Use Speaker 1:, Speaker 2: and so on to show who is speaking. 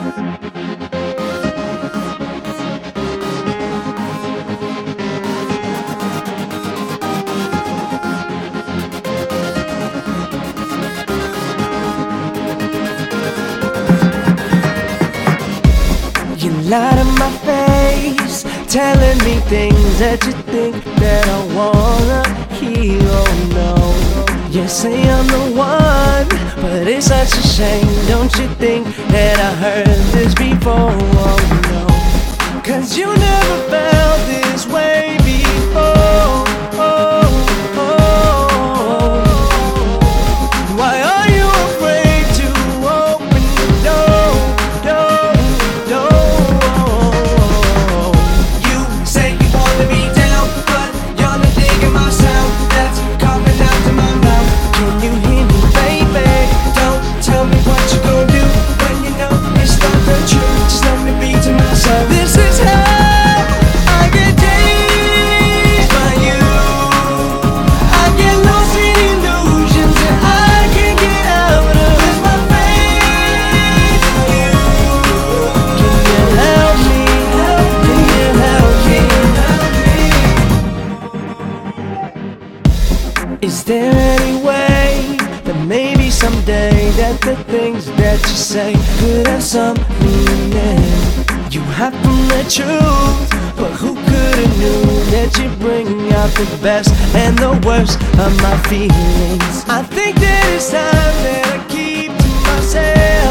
Speaker 1: You lie to my face, telling me things that you think that I wanna hear. Oh no, you say I'm the one, but it's such a shame. Don't you think that I heard this before? Oh no, 'cause you never felt this way before. Why are you afraid to open the door? You say you wanna be down, but you're not digging my sound that's coming out of my mouth. Can you hear me, baby? Don't tell me what you gon' do when you know it's not the truth. Just let me be to myself. This is how I get dazed by you. I get lost in illusions that I can't get out of. It's my faith in you. Can you help me? Can you help me? Is there any way that maybe someday that the things that you say could have some meaning? You hide from the truth, but who could've knew that you bring out the best and the worst of my feelings? I think that it's time that I keep to myself.